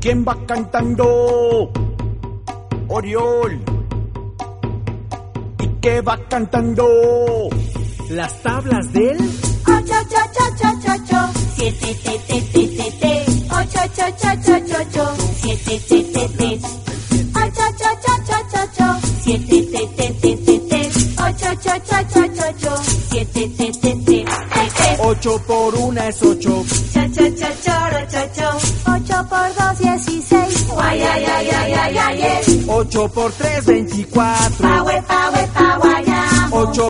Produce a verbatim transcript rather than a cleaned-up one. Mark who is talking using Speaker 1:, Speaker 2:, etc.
Speaker 1: ¿Quién va cantando? Oriol. ¿Y qué va cantando?
Speaker 2: Las tablas del
Speaker 3: ocho, ocho, ocho, ocho, ocho, siete, te, te, te, te, te, ocho, ocho, ocho, ocho, ocho, siete, te, te, te, ocho, ocho, ocho, ocho, ocho, siete, te, te, te, te, te, ocho, ocho, ocho, ocho, ocho, siete, te, te, te, te, te.
Speaker 1: Ocho por una es ocho.
Speaker 3: Cha, cha, cha, choro, cho, cho. Ocho por dos, dieciséis. Guay, ay, ay, ay, ay, ay, ay.
Speaker 1: Ocho por tres, veinticuatro.
Speaker 3: Pa, we, pa, we, pa, guayamo.
Speaker 1: Ocho